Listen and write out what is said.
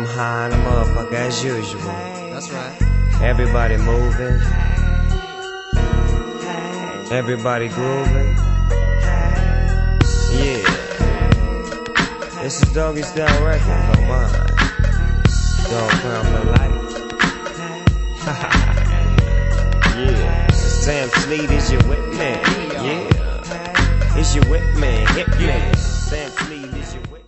I'm high on a motherfucker as usual. That's right. Everybody moving. Everybody grooving. Yeah. This is Doggy Style Records on mine. Dog Pound for life. Yeah. Sam Sleed is your whip man. Yeah. Is your whip man. Hip man. Sam Sleed is your whip man.